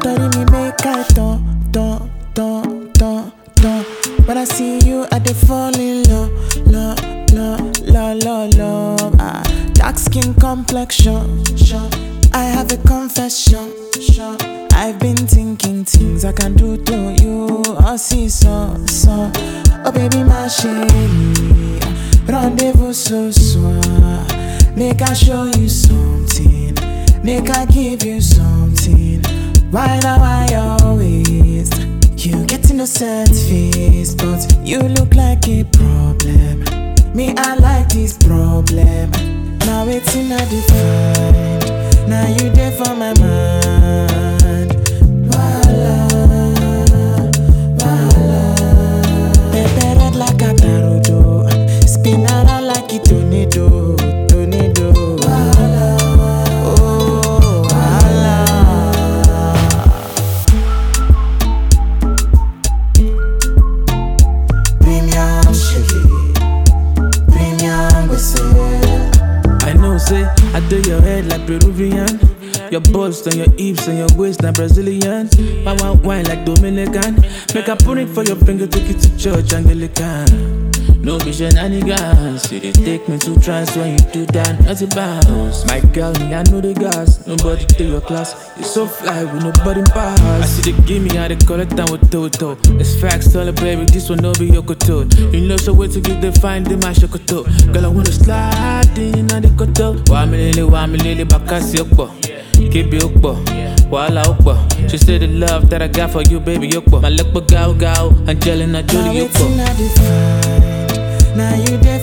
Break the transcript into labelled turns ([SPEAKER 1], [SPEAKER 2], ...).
[SPEAKER 1] story me make I turn. When I see you, I dey fall in love. Dark skin complexion. I have a confession. I've been thinking things I can do to you. I see so. Oh baby, my chérie, rendezvous ce soir. Make I show you something. Make I give you something. Why now I always? You get innocent face, but you look like a problem. Me, I like this problem. Now it's in a define. Now you there for my mind. Voila. Pepe red like a tarodo. Spin around like a tornado. Voila. Oh, voila. Premium sugar. Premium whistle.
[SPEAKER 2] I know, say, I do your head like Peruvian. Your bust and your hips and your waist like Brazilian. My wine like Dominican. Make I put it for your finger, take it to church, Anglican. No be shenanigans. You dey take me to trance when you do that, nothing bounce. My girl, me, I know the gas. Nobody take your class. You so fly with nobody pass. I see they give me how they call it down with Toto. It's facts, tell her, baby, this one no be your koto. You know so way to get the find in my shokoto. Girl, I wanna slide in on the koto. Wa me lele, bakasi okpo. Keep it okpo. Wala okpo. She said the love that I got for you, baby, okpo. My luck but gao, Angelina Jolie
[SPEAKER 1] Now it's
[SPEAKER 2] okpo.
[SPEAKER 1] in a define. Now you there